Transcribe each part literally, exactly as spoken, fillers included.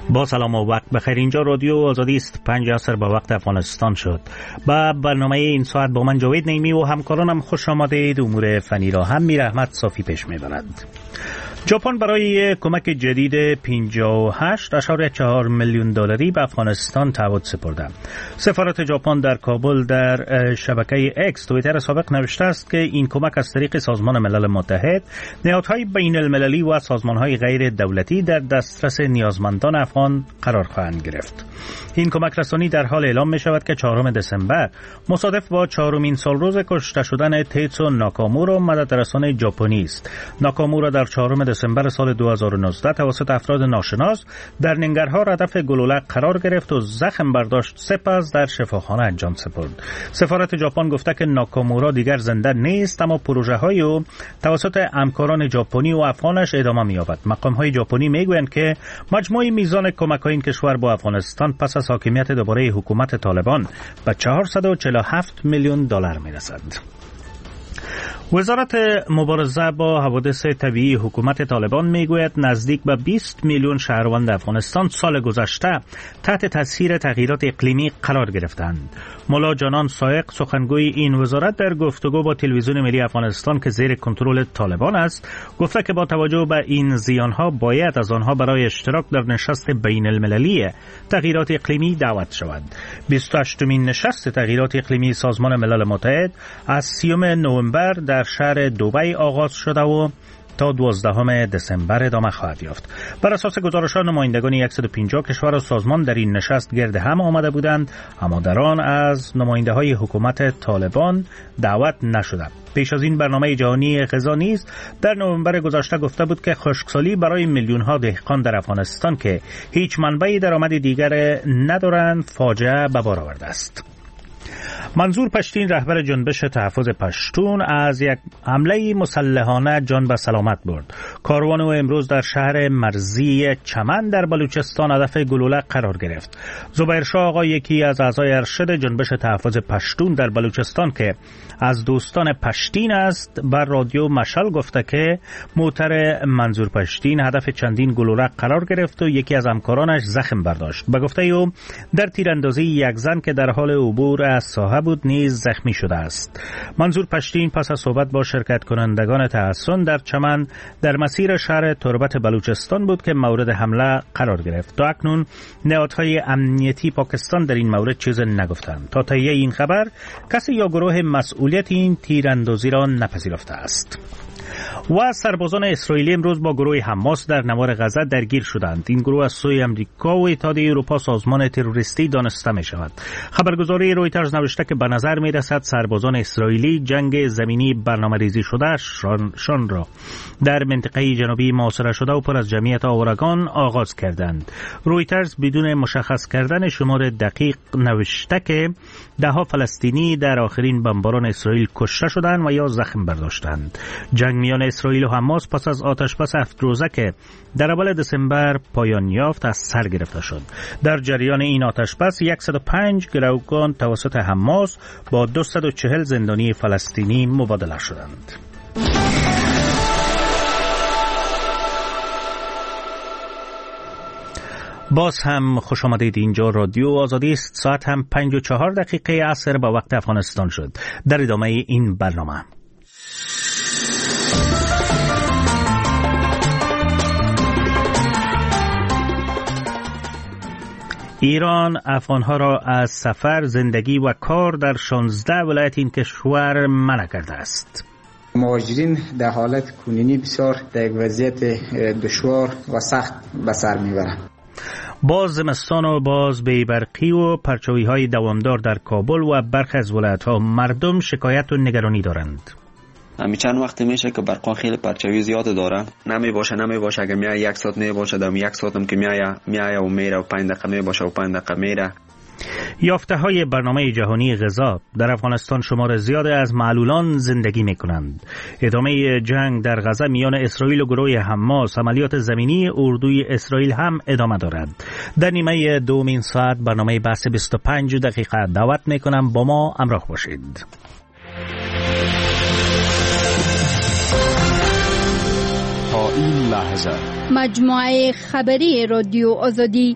با سلام و وقت بخیر. اینجا رادیو آزادی است. پنج عصر به وقت افغانستان شد. با برنامه این ساعت با من جاوید نیمی و همکارانم خوش آمدید. امور فنی را هم میر احمد صافی پیش میبرند. ژاپن برای کمک جدید پنجاه و هشت ممیز چهار میلیون دلاری به افغانستان تعهد سپرده. سفارت ژاپن در کابل در شبکه اکس توییتر سابق نوشته است که این کمک از طریق سازمان ملل متحد، نهادهای بین المللی و سازمانهای غیر دولتی در دسترس نیازمندان افغان قرار خواهند گرفت. این کمک رسانی در حال اعلام می شود که چهارم دسامبر مصادف با چهارمین سالروز کشته شدن تیتسو ناکامورا مددرسان ژاپنی است. ناکامورا در چهارم دسامبر سال دو هزار و نوزده توسط افراد ناشناس در ننگرهار هدف گلوله قرار گرفت و زخم برداشت، سپس در شفاخانه جان سپرد. سفارت ژاپن گفته که ناکامورا دیگر زنده نیست، اما پروژه های او توسط همکاران ژاپنی و افغانش ادامه می‌یابد. مقام های ژاپنی میگویند که مجموع میزان کمک های این کشور با افغانستان پس از حاکمیت دوباره حکومت طالبان به چهارصد و چهل و هفت میلیون دلار میرسد. وزارت مبارزه با حوادث طبیعی حکومت طالبان میگوید نزدیک به بیست میلیون شهروند افغانستان سال گذشته تحت تاثیر تغییرات اقلیمی قرار گرفتند. مولا جانان سایق سخنگوی این وزارت در گفتگو با تلویزیون ملی افغانستان که زیر کنترل طالبان است گفته که با توجه به این زیانها باید از آنها برای اشتراک در نشست بین المللی تغییرات اقلیمی دعوت شود. بیست و هشتمین نشست تغییرات اقلیمی سازمان ملل متحد از سیوم نوامبر در شهر دبی آغاز شده و تا دوازدهم دسامبر ادامه خواهد یافت. بر اساس گزارش‌ها نمایندگان صد و پنجاه کشور و سازمان در این نشست گرد هم آمده بودند، اما در آن از نماینده‌های حکومت طالبان دعوت نشده. پیش از این برنامه جهانی غذا نیز در نوامبر گذشته گفته بود که خشکسالی برای میلیون‌ها دهقان در افغانستان که هیچ منبع درآمد دیگر ندارند فاجعه به بار آورده است. منظور پشتین رهبر جنبش تحفظ پشتون از یک حمله مسلحانه جان به سلامت برد. کاروان او امروز در شهر مرزی چمن در بلوچستان هدف گلوله قرار گرفت. زبیر شاه آقا، یکی از اعضای ارشد جنبش تحفظ پشتون در بلوچستان که از دوستان پشتین است، بر رادیو مشعل گفته که موتر منظور پشتین هدف چندین گلوله قرار گرفت و یکی از همکارانش زخم برداشت. به گفته او در تیراندازی یک زن که در حال عبور از ساحه بود نیز زخمی شده است. منظور پشتین پس از صحبت با شرکت کنندگان تحصن در چمن در مسیر شهر تربت بلوچستان بود که مورد حمله قرار گرفت. تا اکنون نهادهای امنیتی پاکستان در این مورد چیز نگفتند. تا تهیه این خبر کسی یا گروه مسئولیت این تیراندازی را نپذیرفته است. و سربازان اسرائیلی امروز با گروه حماس در نوار غزه درگیر شدند. این گروه از سوی امریکا و اتحادیه اروپا سازمان تروریستی دانسته می شود. خبرگزاری رویترز نوشته که به نظر می رسد سربازان اسرائیلی جنگ زمینی برنامه ریزی شده شان, شان را در منطقه جنوبی محاصره شده و پر از جمعیت آوارگان آغاز کردند. رویترز بدون مشخص کردن شمار دقیق نوشته که دهها فلسطینی در آخرین بمباران اسرائیل کشته شدند و یا زخم برداشتند. جنگ میان اسرائیل و حماس پس از آتشبس هفت روزه که در اول دسامبر پایان یافت از سر گرفته شد. در جریان این آتشبس صد و پنج گروگان توسط حماس با دویست و چهل زندانی فلسطینی مبادله شدند. باز هم خوش آمدید. اینجا رادیو آزادی است. ساعت هم پنج و چهار دقیقه عصر به وقت افغانستان شد. در ادامه این برنامه ایران افغانها را از سفر، زندگی و کار در شانزده ولایت این کشور منع کرده است. مهاجرین در حالت کنونی بسیار در یک وضعیت دشوار و سخت به سر میبرند. باز زمستان و باز بیبرقی و پرچاوی های دوامدار در کابل و برخی از ولایت ها مردم شکایت و نگرانی دارند. همی چند وقت میشه که برقا خیلی پرچاوی زیاد داره، نمی باشه نمی باشه اگه میای یک ساعت می باشه دم یک ساعت هم که میای میای و میره و پنج دقیقه می باشه و پنج دقیقه میره. یافته های برنامه جهانی غذا در افغانستان شمار زیاده از معلولان زندگی می کنند. ادامه جنگ در غزه میان اسرائیل و گروه حماس، عملیات زمینی اردوی اسرائیل هم ادامه دارد. در نیمه دومین ساعت برنامه بحث بیست و پنج دقیقه دعوت می کنم، با ما همراه باشید. تا این لحظه مجموعه خبری رادیو آزادی.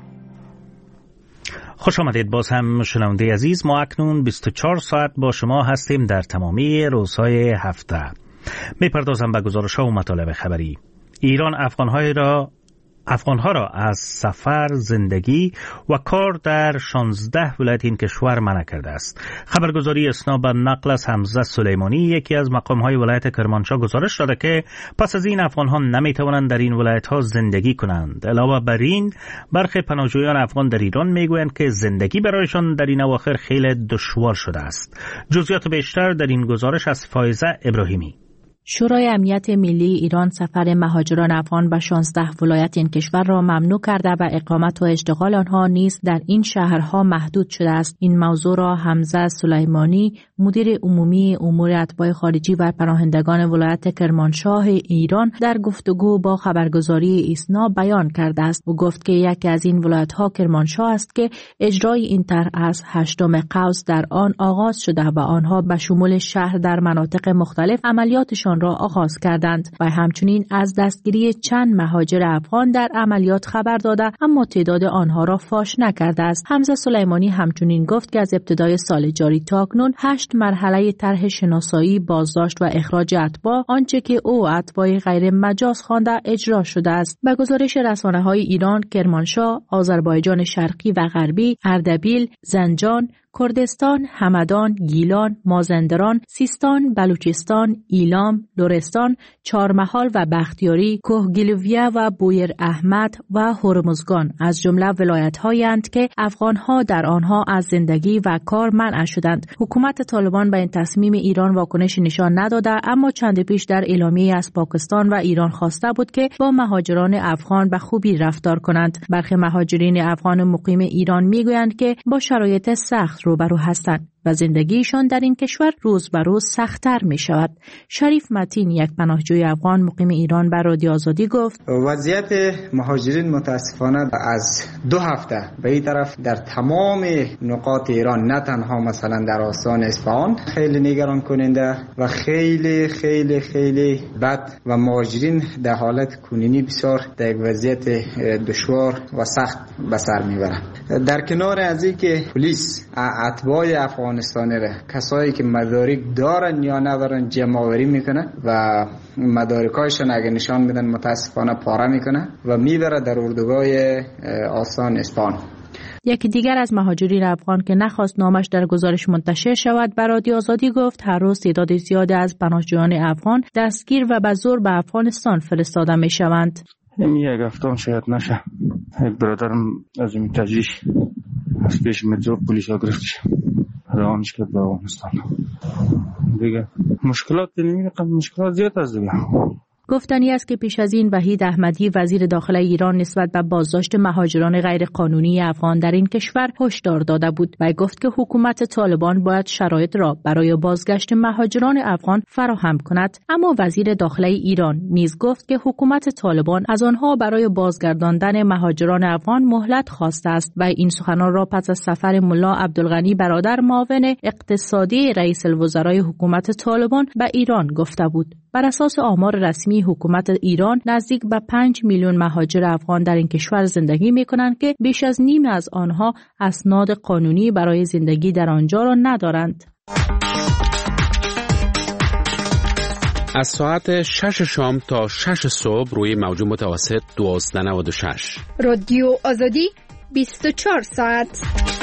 خوش آمدید باز هم شنونده عزیز. ما اکنون بیست و چهار ساعت با شما هستیم در تمامی روزهای هفته. میپردازم به گزارش ها و مطالب خبری. ایران افغانهای را افغانها را از سفر، زندگی و کار در شانزده ولایت این کشور منع کرده است. خبرگزاری اسنا به نقل از حمزه سلیمانی، یکی از مقامهای ولایت کرمانشاه، گزارش داده که پس از این افغانها نمیتوانند در این ولایت‌ها زندگی کنند. علاوه بر این، برخی پناهجویان افغان در ایران میگویند که زندگی برایشان در این اواخر خیلی دشوار شده است. جزئیات بیشتر در این گزارش از فایزه ابراهیمی. شورای امنیت ملی ایران سفر مهاجران افغان به شانزده ولایت این کشور را ممنوع کرده و اقامت و اشتغال آنها نیز در این شهرها محدود شده است. این موضوع را حمزه سلیمانی، مدیر عمومی امور اتباع خارجی و پناهندگان ولایت کرمانشاه ایران، در گفتگو با خبرگزاری ایسنا بیان کرده است و گفت که یکی از این ولایت‌ها کرمانشاه است که اجرای این طرح از هشتم قوس در آن آغاز شده و آنها به شمول شهر در مناطق مختلف عملیاتشان را آغاز کردند و همچنین از دستگیری چند مهاجر افغان در عملیات خبر داده اما تعداد آنها را فاش نکرده است. حمزه سلیمانی همچنین گفت که از ابتدای سال جاری تا اکنون هشت مرحله طرح شناسایی، بازداشت و اخراج اتباع، آنچه که او اتباع غیر مجاز خوانده، اجرا شده است. به گزارش رسانه‌های ایران، کرمانشاه، آذربایجان شرقی و غربی، اردبیل، زنجان، کردستان، همدان، گیلان، مازندران، سیستان، بلوچستان، ایلام، لرستان، چهارمحال و بختیاری، کوهگیلویه و بویر احمد و هرمزگان از جمله ولایت‌هایی اند که افغان‌ها در آنها از زندگی و کار منع شدند. حکومت طالبان به این تصمیم ایران واکنش نشان نداده، اما چند پیش در اعلامیه از پاکستان و ایران خواسته بود که با مهاجران افغان به خوبی رفتار کنند. برخی مهاجرین افغان مقیم ایران میگویند که با شرایط سخت روبرو هستند و زندگیشان در این کشور روز به روز سخت‌تر می شود. شریف متین، یک پناهجوی افغان مقیم ایران، بر رادیو آزادی گفت وضعیت مهاجرین متاسفانه از دو هفته به این طرف در تمام نقاط ایران، نه تنها مثلا در آستان اصفهان، خیلی نگران کننده و خیلی خیلی خیلی بد و مهاجرین در حالت کنونی بسیار در یک وضعیت دشوار و سخت به سر میبرند. در کنار از این که پلیس اتباع افغان افغانستانی را، کسایی که مدارک دارن یا ندارن، جمع آوری میکنه و مدارکایشان اگه نشان میدن متاسفانه پاره میکنه و میبره در اردوگاه آستان اصفهان. یکی دیگر از مهاجرین افغان که نخواست نامش در گزارش منتشر شود بر رادیو آزادی گفت هر روز تعداد زیادی از پناهجویان افغان دستگیر و به زور به افغانستان فرستاده میشوند. این یک هفتم شاید نشه. یک برادرم از این تجریش از پیش مترو پلیس ها گرفتش روانش کرد به افغانستان. دیگه مشکلات نمیدونم، مشکلات زیاد است دیگه. گفتنی است که پیش از این وحید احمدی وزیر داخله ایران نسبت به بازداشت مهاجران غیرقانونی افغان در این کشور هشدار داده بود و گفت که حکومت طالبان باید شرایط را برای بازگشت مهاجران افغان فراهم کند. اما وزیر داخله ایران نیز گفت که حکومت طالبان از آنها برای بازگرداندن مهاجران افغان مهلت خواسته است و این سخنان را پس از سفر ملا عبدالغنی برادر معاون اقتصادی رئیس الوزرای حکومت طالبان به ایران گفته بود. بر اساس آمار رسمی حکومت ایران نزدیک به پنج میلیون مهاجر افغان در این کشور زندگی می‌کنند که بیش از نیم از آنها اسناد قانونی برای زندگی در آنجا را ندارند. از ساعت شش شام تا شش صبح روی موج متوسط دوازده و نود و شش رادیو آزادی بیست و چهار ساعت.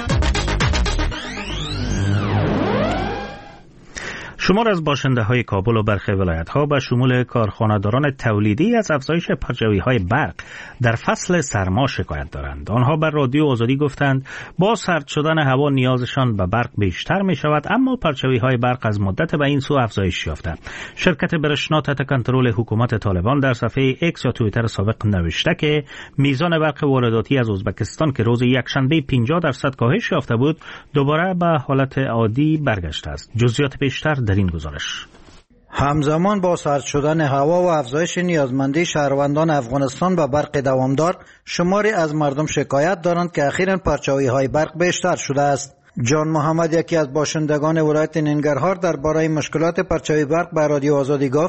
شمار از باشنده های کابل و برخی ولایت ها به شمول کارخانه‌داران تولیدی از افزایش پرچاوی های برق در فصل سرما شکایت دارند. آنها بر رادیو آزادی گفتند با سرد شدن هوا نیازشان به برق بیشتر می شود، اما پرچاوی های برق از مدت به این سو افزایش یافته. شرکت برشنا تحت کنترل حکومت طالبان در صفحه ایکس یا توییتر سابق نوشته که میزان برق وارداتی از ازبکستان که روز یکشنبه پنجاه درصد کاهش یافته بود دوباره به حالت عادی برگشته است. جزئیات بیشتر در این گزارش. همزمان با سرد شدن هوا و افزایش نیازمندی شهروندان افغانستان به برق دوامدار، شماری از مردم شکایت دارند که اخیراً پرچاوی های برق بیشتر شده است. جان محمد، یکی از باشندگان ولایت ننگرهار، درباره مشکلات پرچاوی برق به رادیو آزادی گفت: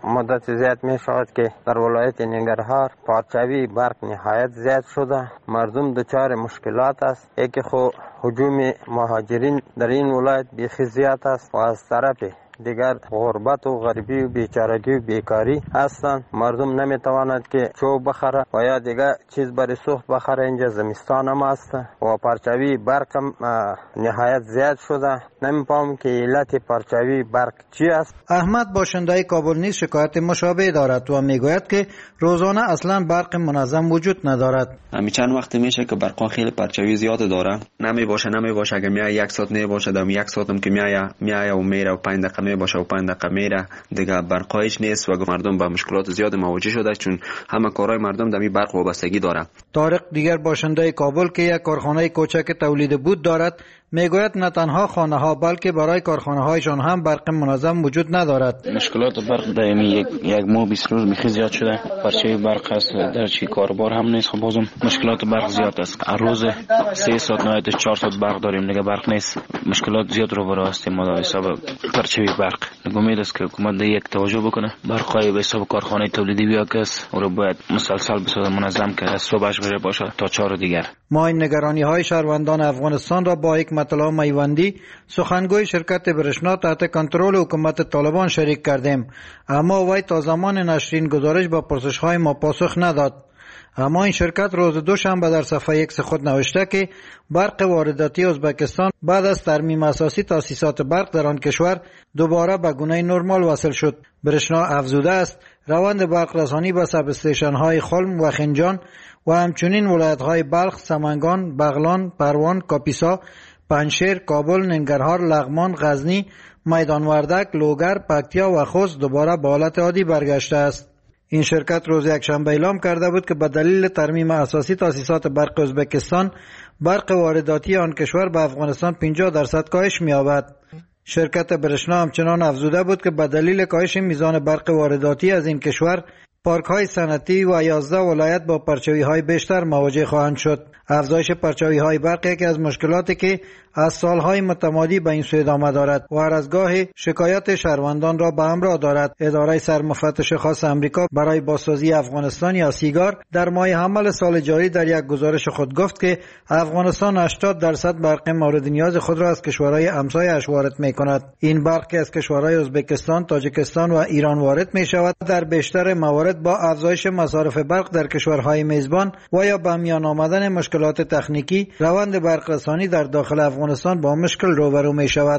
مدت زیاد می شود که در ولایت ننگرهار پارچوی برق نهایت زیاد شده، مردم دچار مشکلات است. یکی خو هجوم مهاجرین در این ولایت بیخی زیاد است و از طرف دیگر غربت و غریبی و بیچارگی و بیکاری هستند. مردم نمیتواند که چوب بخره و یا دیگر چیز برای سوخت بخره. اینجا زمستان هم است و پرچوی برق هم نهایت زیاد شده. نمیفهم که علت پرچوی برق چی است. احمد باشنده کابل نیز شکایت مشابه دارد و میگوید که روزانه اصلا برق منظم وجود ندارد. همین چند وقت میشه که برق خیلی پرچوی زیاد داره، نمی باشه نمی باشه اگه میای یک ساعت نه باشه دم یک ساعت هم که میای میای و میره و پنج دقیقه می باشه و پنج دقیقه میره دیگه برقایش نیست و مردم با مشکلات زیاد مواجه شده چون همه کارهای مردم دمی برق وابستگی داره. طارق دیگر باشنده کابل که یک کارخانه کوچک تولید بود دارد میگوید نه تنها خانه ها بلکه برای کارخانه هایشان هم برق منظم وجود ندارد. مشکلات برق دائمی یک یک ماه بیست روز میخی زیاد شده. پرچه برق است در چی کاربار هم نیست. خب بازم مشکلات برق زیاد است. هر روز سه ساعت نهایت چهار ساعت برق داریم دیگه برق نیست. مشکلات زیاد رو برای هستیم ما در حساب پرچه برق. امید است که حکومت یک توجه بکنه. برقای به حساب کارخانه تولیدی بیا کس او رو باید مسلسل بسازه منظم که از صبح هشت بجه باشه تا چهار دیگر. ما این نگرانی های شهروندان افغانستان را با یک مطلب میوندی سخنگوی شرکت برشنا تحت کنترل حکومت طالبان شریک کردیم، اما وی تا زمان نشر این گزارش با پرسش های ما پاسخ نداد. اما این شرکت روز دوشنبه در صفحه ایکس خود نوشته که برق وارداتی ازبکستان بعد از ترمیم اساسی تاسیسات برق در آن کشور دوباره به گونه نرمال وصل شد. برشنا افزوده است روند برق رسانی به سب استیشن های خلم و خنجان و همچنین ولایت های بلخ، سمنگان، بغلان، پروان، کاپیسا، پنجشیر، کابل، ننگرهار، لغمان، غزنی، میدان وردک، لوگر، پکتیا و خوست دوباره به حالت عادی برگشته است. این شرکت روز یکشنبه اعلام کرده بود که به دلیل ترمیم اساسی تاسیسات برق ازبکستان برق وارداتی آن کشور به افغانستان پنجاه درصد کاهش می‌یابد. شرکت برشنا همچنان افزوده بود که به دلیل کاهش میزان برق وارداتی از این کشور پارک های صنعتی و یازده ولایت با پرچوی های بیشتر مواجه خواهند شد. افزایش پرچوی های برق یکی از مشکلاتی که از سالهای متمادی به این سو ادامه دارد و هر از گاه شکایت شهروندان را به همراه دارد. اداره سرمفتش خاص امریکا برای بازسازی افغانستان یا سیگار در ماه حمل سال جاری در یک گزارش خود گفت که افغانستان هشتاد درصد برق مورد نیاز خود را از کشورهای همسایه‌اش وارد می‌کند. این برق که از کشورهای ازبکستان، تاجیکستان و ایران وارد می‌شود در بیشتر موارد با افزایش مصارف برق در کشورهای میزبان و یا به میان آمدن مشکلات تکنیکی روند برق رسانی در داخل افغانستان با مشکل روبرو می شود.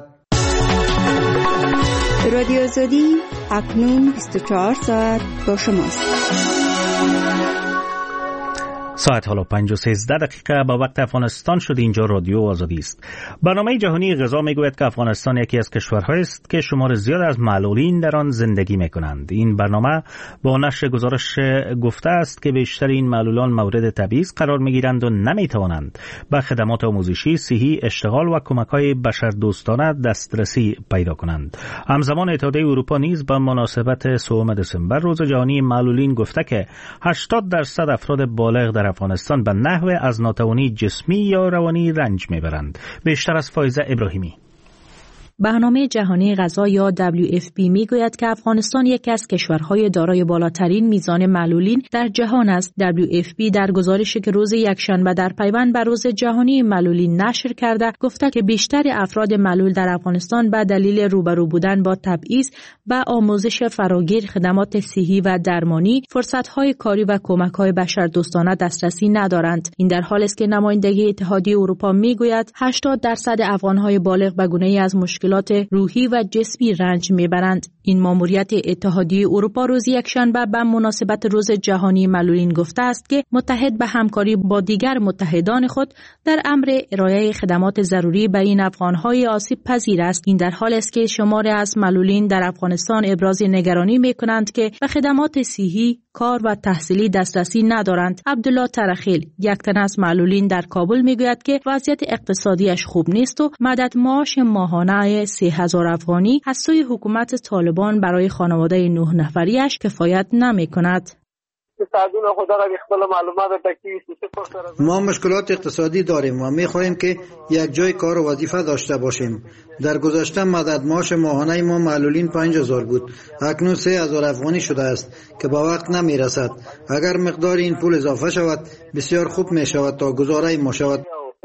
رادیو آزادی اکنون بیست و چهار ساعت با شماست. ساعت حالا پنج و سیزده دقیقه با وقت افغانستان شد. اینجا رادیو آزادی است. برنامه جهانی غذا میگوید که افغانستان یکی از کشورهایی است که شمار زیاد از معلولین در آن زندگی میکنند. این برنامه با نشر گزارش گفته است که بیشتر این معلولان مورد تبعیض قرار میگیرند و نمیتوانند به خدمات آموزشی، صحی، اشتغال و کمک‌های بشردوستانه دسترسی پیدا کنند. همزمان اتحادیه اروپا نیز به مناسبت سوم دسامبر روز جهانی معلولین گفته که هشتاد درصد افراد بالغ در افغانستان به نحو از ناتوانی جسمی یا روانی رنج میبرند. بیشتر از فایزه ابراهیمی. برنامه جهانی غذا یا دبلیو اف پی میگوید که افغانستان یکی از کشورهای دارای بالاترین میزان معلولین در جهان است. دبلیو اف پی در گزارشی که روز یکشنبه در پیوند بر روز جهانی معلولین نشر کرده گفته که بیشتر افراد معلول در افغانستان به دلیل روبرو بودن با تبعیض به آموزش فراگیر، خدمات صحی و درمانی، فرصت‌های کاری و کمک‌های بشردوستانه دسترسی ندارند. این در حالی است که نمایندگی اتحادیه اروپا میگوید هشتاد درصد افغان‌های بالغ به گونه‌ای از مشکلات روحی و جسمی رنج میبرند. این ماموریت اتحادیه اروپا روز یکشنبه به مناسبت روز جهانی معلولین گفته است که متحد به همکاری با دیگر متحدان خود در امر ارائه خدمات ضروری به این افغان‌های آسیب پذیر است. این در حالی است که شماری از معلولین در افغانستان ابراز نگرانی میکنند که به خدمات صحی، کار و تحصیلی دسترسی ندارند. عبدالله ترخیل، یک تن از معلولین در کابل میگوید که وضعیت اقتصادیش خوب نیست و مدد معاش ماهانه سه هزار افغانی از سوی حکومت طالبان برای خانواده نه نفریش کفایت نمی کند. اقتصادی خود را خپل معلومات تکلیف. ما مشکلات اقتصادی داریم و می‌خواهیم که یک جای کار و وظیفه داشته باشیم. در گذشته مدد معاش ماهانه ما معلولین پنج هزار بود، اکنون سه هزار افغانی شده است که با وقت نمی‌رسد. اگر مقدار این پول اضافه شود بسیار خوب می‌شود تا گزاره ما شود.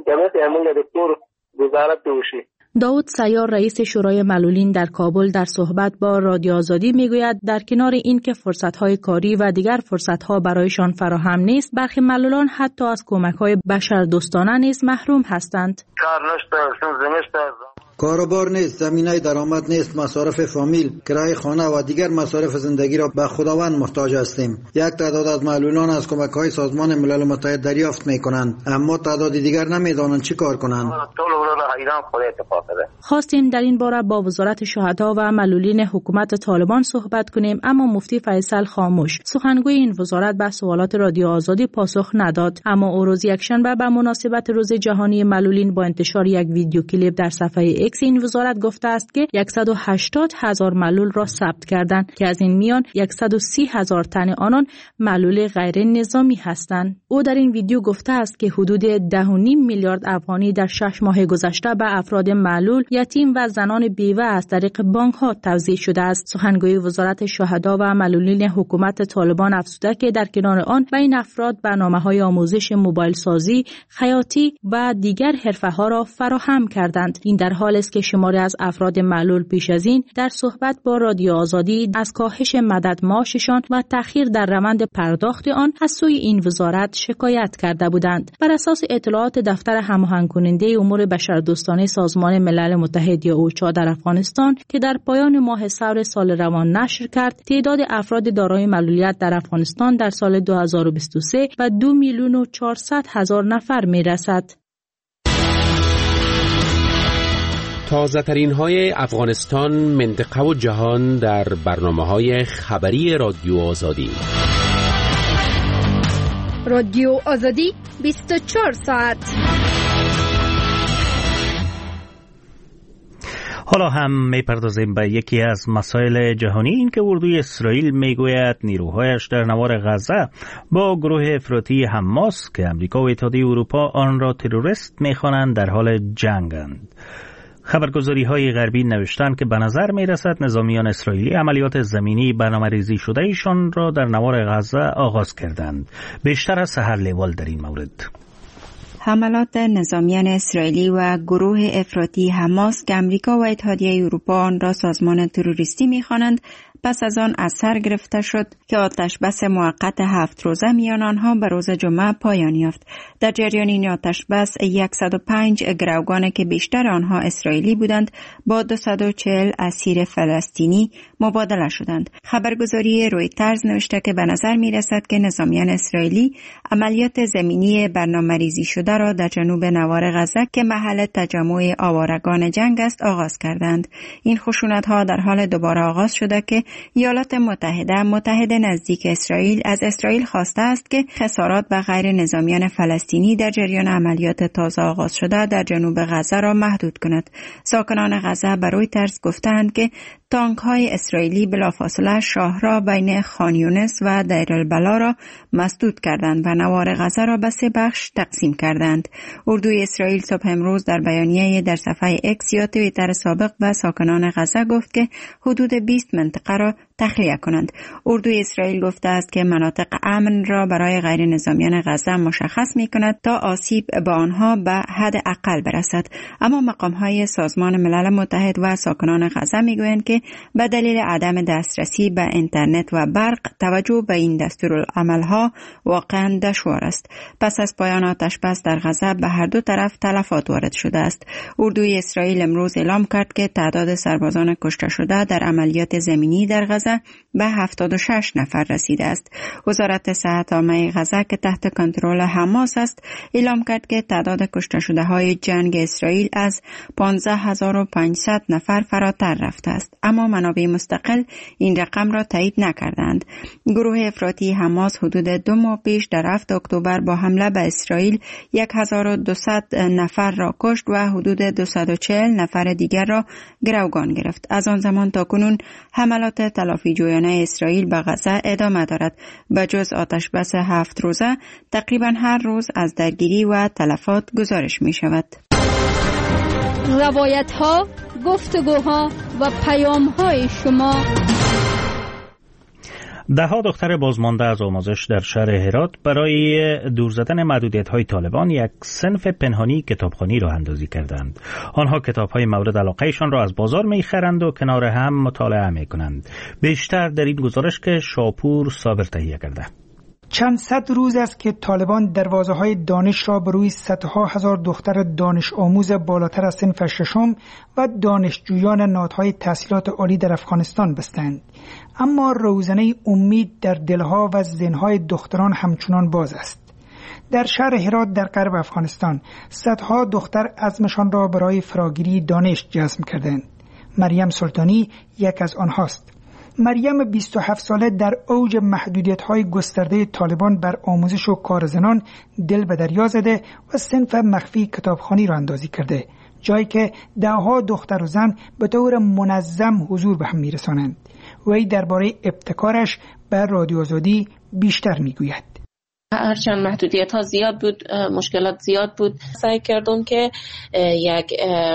داود سیار رئیس شورای معلولین در کابل در صحبت با رادیو آزادی میگوید در کنار این که فرصت‌های کاری و دیگر فرصت‌ها برایشان فراهم نیست، برخی معلولان حتی از کمک‌های بشردوستانه نیز محروم هستند. کاروبار نیست، زمینه درآمد نیست، مصارف فامیل، کرایه خانه و دیگر مصارف زندگی را به خداوند محتاج هستیم. یک تعداد از معلولان از کمک‌های سازمان ملل متحد دریافت می‌کنند، اما تعداد دیگر نمی‌دانند چی کار کنند. خواستیم در این باره با وزارت شهدا و معلولین حکومت طالبان صحبت کنیم، اما مفتی فیصل خاموش، سخنگوی این وزارت، به سوالات رادیو آزادی پاسخ نداد. اما او روز یکشنبه به مناسبت روز جهانی معلولین با انتشار یک ویدیو کلیپ در صفحه اکس این وزارت گفته است که صد و هشتاد هزار معلول را ثبت کردند که از این میان صد و سی هزار تن آنان معلول غیر نظامی هستند. او در این ویدیو گفته است که حدود ده و نیم میلیارد افغانی در شش ماه گذشته به افراد معلول، یتیم و زنان بیوه از طریق بانک ها توزیع شده است. سخنگوی وزارت شهدا و معلولین حکومت طالبان افزوده که در کنار آن به این افراد برنامه‌های آموزش موبایل سازی، خیاطی و دیگر حرفه‌ها را فراهم کردند. این در حال است که شماری از افراد معلول پیش از این در صحبت با رادیو آزادی از کاهش مدد معاششان و تأخیر در روند پرداخت آن از سوی این وزارت شکایت کرده بودند. بر اساس اطلاعات دفتر هماهنگ کننده امور بشردوستانه سازمان ملل متحد یا اوچا در افغانستان که در پایان ماه سور سال روان نشر کرد، تعداد افراد دارای معلولیت در افغانستان در سال دو هزار و بیست و سه به دو میلیون و چهارصد هزار نفر میرسد. تازه ترین های افغانستان، منطقه و جهان در برنامه های خبری رادیو آزادی. رادیو آزادی بیست و چهار ساعت. حالا هم میپردازیم به یکی از مسائل جهانی، این که اردوی اسرائیل میگوید نیروهایش در نوار غزه با گروه افراطی حماس که امریکا و اتحادیه اروپا آن را تروریست میخوانند در حال جنگند. خبرگزاری های غربی نوشتند که به نظر می رسد نظامیان اسرائیلی عملیات زمینی برنامه‌ریزی شده ایشان را در نوار غزه آغاز کردند. بیشتر از سحر لیوال در این مورد. حملات نظامیان اسرائیلی و گروه افراطی حماس که امریکا و اتحادیه اروپا آن را سازمان تروریستی می‌خوانند، پس از آن از سر گرفته شد که آتش بس موقت هفت روزه میان آنها به روز جمعه پایان یافت. در جریان این آتش بس صد و پنج گروگان که بیشتر آنها اسرائیلی بودند با دویست و چهل اسیر فلسطینی مبادله شدند. خبرگزاری رویترز نوشته که به نظر می رسد که نظامیان اسرائیلی عملیات زمینی برنامه‌ریزی شده را در جنوب نوار غزه که محل تجمع آوارگان جنگ است آغاز کردند. این خشونت‌ها در حال دوباره آغاز شده که ایالات متحده متحد نزدیک اسرائیل از اسرائیل خواسته است که خسارات به غیر نظامیان فلسطینی در جریان عملیات تازه آغاز شده در جنوب غزه را محدود کند. ساکنان غزه به رویترز گفتند که تانک‌های اسرائیلی بلافاصله شاهراه بین خان یونس و دیر البلا را مسدود کردند و نوار غزه را به سه بخش تقسیم کردند. اردوی اسرائیل صبح امروز در بیانیه در صفحه اکس یا توییتر سابق به ساکنان غزه گفت که حدود بیست منطقه را تخلیه کنند. اردوی اسرائیل گفته است که مناطق امن را برای غیر نظامیان غزه مشخص می کند تا آسیب به آنها به حد اقل برسد. اما مقام‌های سازمان ملل متحد و ساکنان غزه می گویند که به دلیل عدم دسترسی به اینترنت و برق توجه به این دستورالعمل‌ها واقعا دشوار است. پس از پایان آتش بس در غزه به هر دو طرف تلفات وارد شده است. اردوی اسرائیل امروز اعلام کرد که تعداد سربازان کشته شده در عملیات زمینی در غزه به هفتاد و شش نفر رسیده است. وزارت صحت عامه غزه که تحت کنترل حماس است اعلام کرد که تعداد کشته شده های جنگ اسرائیل از پانزده هزار و پانصد نفر فراتر رفته است، اما منابع مستقل این رقم را تایید نکردند. گروه افراطی حماس حدود دو ماه پیش در هفتم اکتبر با حمله به اسرائیل هزار و دویست نفر را کشت و حدود دویست و چهل نفر دیگر را گروگان گرفت. از آن زمان تا کنون حملات تلافی تلافی جویانه اسرائیل به غزه ادامه دارد. به جز آتش بس هفت روزه تقریبا هر روز از درگیری و تلفات گزارش می شود. روایت ها، گفتگوها و پیام های شما. ده ها دختر بازمانده از آموزش در شهر هرات برای دور زدن محدودیت‌های طالبان یک صنف پنهانی کتابخوانی را اندازی کردند. آنها کتاب‌های مورد علاقه‌شان را از بازار می‌خرند و کنار هم مطالعه می‌کنند. بیشتر در این گزارش که شاپور صابر تهیه کرده. چند صد روز است که طالبان دروازه‌های دانش را بر روی صدها هزار دختر دانش آموز بالاتر از صنف ششم و دانشجویان نهادهای تحصیلات عالی در افغانستان بستند. اما روزنه امید در دلها و ذهن‌های دختران همچنان باز است. در شهر هرات در غرب افغانستان صدها دختر عزمشان را برای فراگیری دانش جزم کردند. مریم سلطانی یک از آنهاست. مریم بیست و هفت ساله در اوج محدودیت‌های گسترده طالبان بر آموزش و کار زنان دل به دریا زده و صنف مخفی کتابخوانی را اندازی کرده، جایی که ده‌ها دختر و زن به طور منظم حضور به هم می‌رسانند. وی درباره ابتکارش بر رادیو آزادی بیشتر می‌گوید. هرچند محدودیت ها زیاد بود، مشکلات زیاد بود، سعی کردم که یک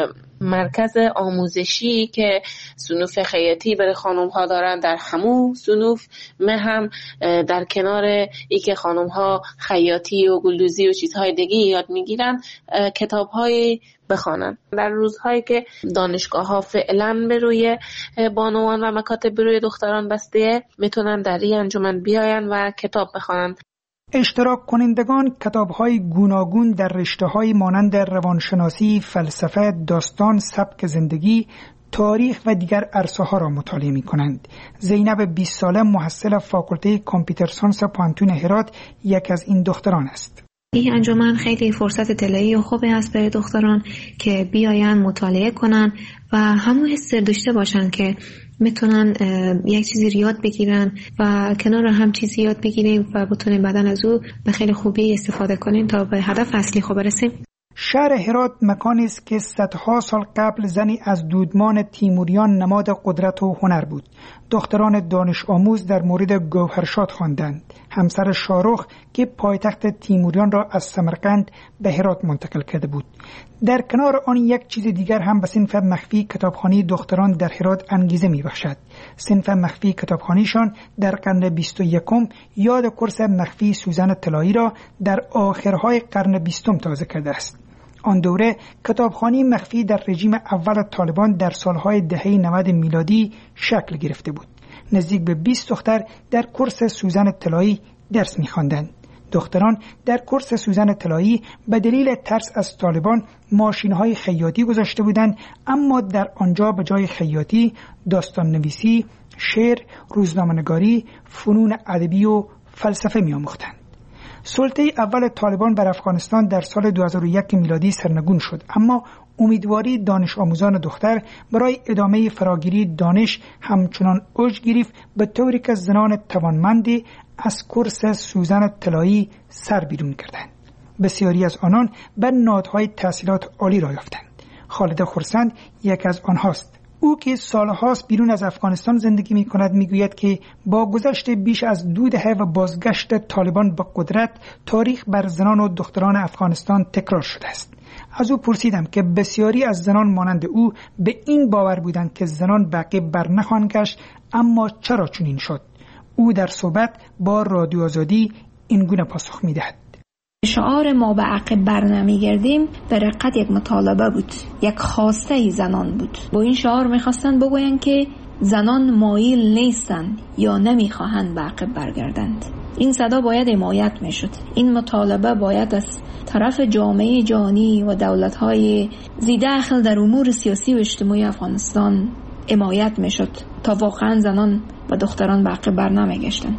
مرکز آموزشی که صنوف خیاطی برای خانم ها دارن در همون صنوف من هم در کنار ای که خانم ها خیاطی و گلدوزی و چیزهای دیگه یاد میگیرن کتاب های بخوانن. در روزهایی که دانشگاه ها فعلا به روی بانوان و مکاتب به روی دختران بسته میتونن در این انجمن بیاین و کتاب بخوانن. اشتراک کنندگان کتاب‌های گوناگون در رشته‌های مانند روانشناسی، فلسفه، داستان، سبک زندگی، تاریخ و دیگر عرصه‌ها را مطالعه می‌کنند. زینب بیست ساله محصل فاکولته کامپیوتر ساینس پانتون هرات یک از این دختران است. این انجمن خیلی فرصت طلایی و خوبی است برای دختران که بیاین مطالعه کنن و همون حس داشته باشن که میتونن یک چیزی یاد بگیرن و کنار هم چیزی یاد بگیریم و بتونیم بعدن از او به خیلی خوبی استفاده کنیم تا به هدف اصلی خود برسیم. شهر هرات مکانی است که صدها سال قبل زنی از دودمان تیموریان نماد قدرت و هنر بود. دختران دانش آموز در مورد گوهرشاد خواندند، همسر شاهرخ که پایتخت تیموریان را از سمرقند به هرات منتقل کرده بود. در کنار آن یک چیز دیگر هم به صنف مخفی کتابخوانی دختران در هرات انگیزه می‌بخشد. صنف مخفی کتابخوانیشان در قرن بیست و یکم یاد کورس مخفی سوزن طلایی را در آخرهای قرن بیستم تازه کرده است. آن دوره کتابخوانی مخفی در رژیم اول طالبان در سالهای دهه نود میلادی شکل گرفته بود. نزدیک به بیست دختر در کورس سوزن طلایی درس می‌خواندند. دختران در کورس سوزن طلایی به دلیل ترس از طالبان ماشین‌های خیاطی گذاشته بودند، اما در آنجا به جای خیاطی داستان نویسی، شعر، روزنامه‌نگاری، فنون ادبی و فلسفه می‌آموختند. سلطه اول طالبان بر افغانستان در سال دو هزار و یک میلادی سرنگون شد، اما امیدواری دانش آموزان دختر برای ادامه فراگیری دانش همچنان اوج گرفت، به طوری که زنان توانمندی از کورس سوزن طلایی سر بیرون کردند. بسیاری از آنان به نهادهای تحصیلات عالی را یافتند. خالده خرسند یک از آنهاست. او که سالهاست بیرون از افغانستان زندگی می کند می گوید که با گذشت بیش از دو دهه و بازگشت طالبان به قدرت، تاریخ بر زنان و دختران افغانستان تکرار شده است. از او پرسیدم که بسیاری از زنان مانند او به این باور بودند که زنان بقیه بر نخواهند گشت، اما چرا چنین شد؟ او در صحبت با رادیو آزادی این گونه پاسخ می دهد. شعار ما به عقب بر نمیگردیم در حقیقت یک مطالبه بود، یک خواسته زنان بود. با این شعار میخواستند بگویند که زنان مایل نیستند یا نمیخواهند به عقب برگردند. این صدا باید حمایت میشد. این مطالبه باید از طرف جامعه جهانی و دولت‌های ذی دخل در امور سیاسی و اجتماعی افغانستان حمایت میشد تا واقعا زنان و دختران به عقب بر نمیگشتند.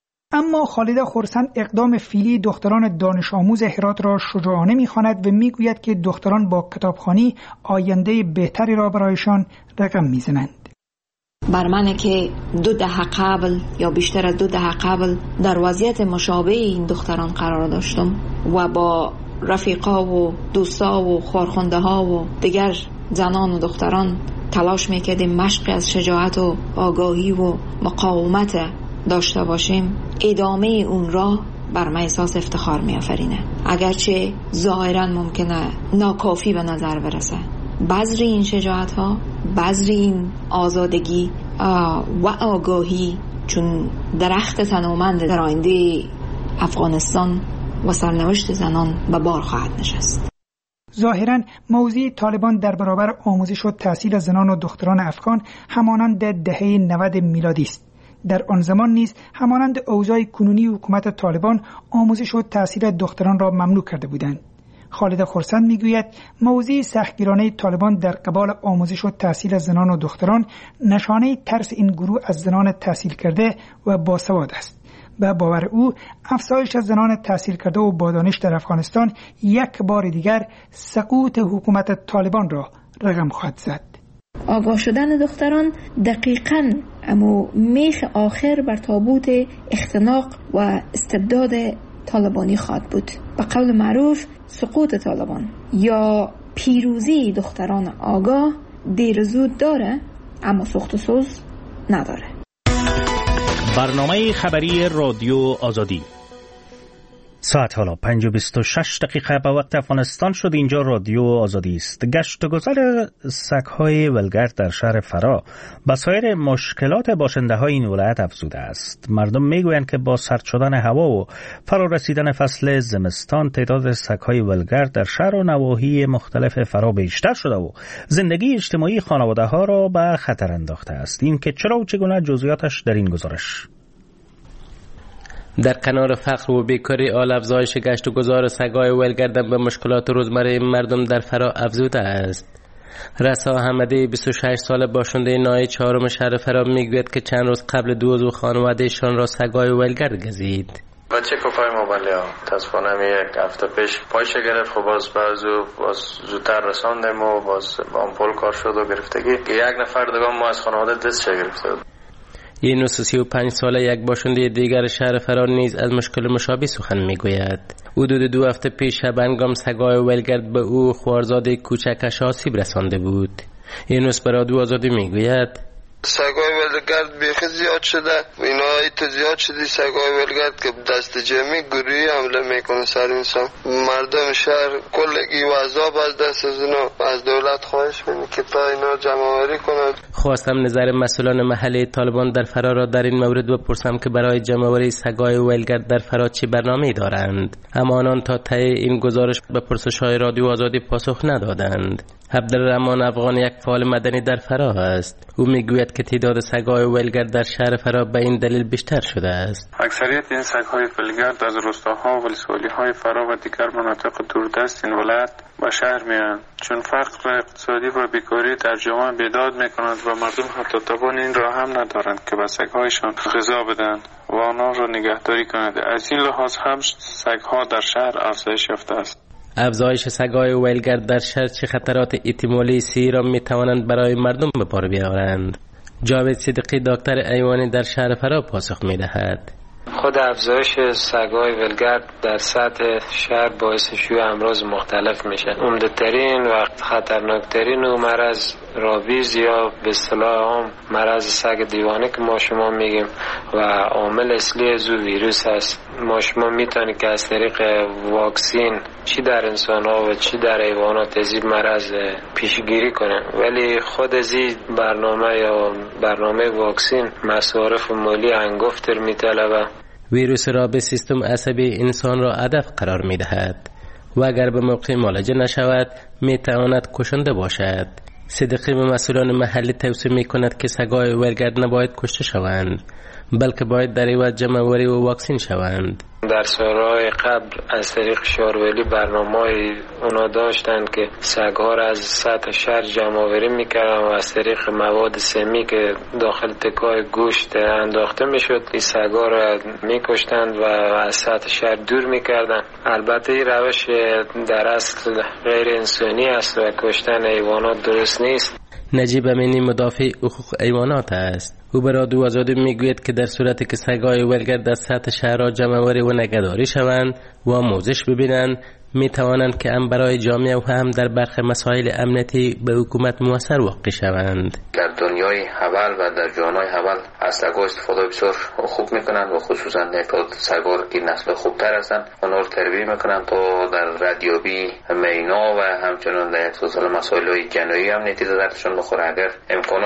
اما خالده خرسند اقدام فعلی دختران دانش آموز هرات را شجاعانه می‌خواند و میگوید که دختران با کتابخوانی آینده بهتری را برایشان رقم میزنند. بر من که دو دهه قبل یا بیشتر از دو دهه قبل در وضعیت مشابه این دختران قرار داشتم و با رفیقا و دوستا و خارخونده ها و دیگر زنان و دختران تلاش میکردیم مشق از شجاعت و آگاهی و مقاومت داشته باشیم، ادامه اون را بر من احساس افتخار می آفرینه. اگرچه ظاهرا ممکنه ناکافی به نظر برسه، بذر این شجاعت ها، بذر این آزادگی و آگاهی چون درخت تنومند در آینده افغانستان و سرنوشت زنان به بار خواهد نشست. ظاهراً موضوع طالبان در برابر آموزش و تحصیل زنان و دختران افغان همانند دهه نود میلادی است. در آن زمان نیز همانند اوضاع کنونی حکومت طالبان آموزش و تحصیل دختران را ممنوع کرده بودند. خالد خرسند میگوید موضوع سختگیرانه طالبان در قبال آموزش و تحصیل زنان و دختران نشانه ترس این گروه از زنان تحصیل کرده و باسواد است. به باور او افزایش زنان تحصیل کرده و با دانش در افغانستان یک بار دیگر سقوط حکومت طالبان را رقم خواهد زد. آگاه شدن دختران دقیقاً اما میخ آخر بر تابوت اختناق و استبداد طالبانی خواهد بود. به قول معروف سقوط طالبان یا پیروزی دختران آگاه دیر زود داره اما سخت و سوز نداره. برنامه خبری رادیو آزادی ساعت حالا پنج و بیست و شش دقیقه به وقت افغانستان شد. اینجا رادیو آزادی است. گشت و گذر سگ‌های ولگرد در شهر فرا به سایر مشکلات باشنده های این ولایت افزوده است. مردم میگویند که با سرد شدن هوا و فرا رسیدن فصل زمستان تعداد سگ‌های ولگرد در شهر و نواحی مختلف فرا بیشتر شده و زندگی اجتماعی خانواده ها را به خطر انداخته است. این که چرا و چگونه جزئیاتش در این گزارش. در کنار فقر و بیکاری آل افزایش گشت و گذار سگ‌های ولگرد به مشکلات روزمره مردم در فرا افزوده است. رسا احمدی بیست و شش ساله باشنده ناحیه چهارم شهر فرا میگوید که چند روز قبل دو عضو خانواده‌شان را سگ‌های ولگرد گزید. بچه کفای موبایل ها تصفانه می یک هفته پیش پایش گرفت. خب باز بعضو باز زودتر رساندیم و باز با آمپول کار شد و گرفتگی یک نفر دیگه ما از خانواده دست گرفته. یونس سی و پنج ساله یک باشنده دیگر شهر فرا نیز از مشکل مشابه سخن میگوید. حدود دو هفته پیش شبنگام سگای ولگرد به او خوارزاده کوچکش آسیب رسانده بود. یونس به رادیو آزادی میگوید سگای ولگرد بیخی زیاد شده. اینا ایت زیاد شدی سگای ولگرد که دست جمعی گروهی حمله میکنه سر انسان. مردم شهر کلگی و عذاب از دست از اینا. از دولت خواهش میکنه که تا اینا جمع آوری کنند. خواستم نظر مسئولان محلی طالبان در فرا را در این مورد بپرسم که برای جمع آوری سگای ولگرد در فرا چه برنامه‌ای دارند، اما آنان تا ته این گزارش به پرسش‌های رادیو آزادی پاسخ ندادند. عبدالرحمن افغان یک فعال مدنی در فرا است. او میگوید که تعداد سگ‌های ولگرد در شهر فرا به این دلیل بیشتر شده است. اکثریت این سگ‌های ولگرد از روستاها و ولسوالی‌های فرا و دیگر مناطق دوردست این ولایت به شهر میآیند، چون فقر اقتصادی و بیکاری در جامعه بیداد میکنند و مردم حتی توان این را هم ندارند که به سگ‌هایشان غذا بدهند و آنها را نگهداری کنند. از این لحاظ هم سگ‌ها در شهر افزایش یافته است. افزایش سگ‌های ولگرد در شهر چه خطرات احتمالی سی را میتوانند برای مردم به بار بیاورند؟ جاوید صدیقی دکتر ایوانی در شهر فرا پاسخ میدهد. خود افزایش سگ‌های ولگرد در سطح شهر باعث شیوع امراض مختلف میشه. عمده‌ترین و خطرناکترین او مرض رابیز یا به اصطلاح عام مرض سگ دیوانه که ما شما میگیم و عامل اصلی از ویروس هست. ما شما میتونید که از طریق واکسین چی در انسان ها و چی در حیوانات از این مرض پیشگیری کنه، ولی خود از این برنامه یا برنامه واکسین مصارف مالی انگفتر میطلبه. ویروس رابیز سیستم عصبی انسان را هدف قرار میدهد و اگر به موقع معالجه نشود میتواند کشنده باشد. صدیقی به مسئولان محلی توصیه میکند که سگ‌های ولگرد نباید کشته شوند، بلکه باید در عوض جمع آوری و واکسین شوند. در سالهای قبل از طریق شارولی برنامه‌ای اونا داشتن که سگ‌ها را از سطح شهر جمع آوری میکردن و از طریق مواد سمی که داخل تکای گوشت انداخته میشد این سگ‌ها را میکشتند و از سطح شهر دور میکردن. البته این روش در اصل غیر انسانی است و کشتن حیوانات درست نیست. نجیب امینی مدافع حقوق حیوانات است. او به رادیو آزادی میگوید که در صورتی که سگ‌های ولگرد در سطح شهر را جمع آوری و نگهداری شوند و آموزش ببینند می توانند که هم برای جامعه و هم در برخی مسائل امنیتی به حکومت موثر واقع شوند. در دنیای حول و در جانهای حول از سگا استفاده بسیار خوب میکنند و خصوصا یک سگا که نسل خوبتر هستند اونها رو تربیت میکنند تا در ردیابی مینا و همچنین در یک مسائل جنایی امنیتی درشون بخوره. اگر امکان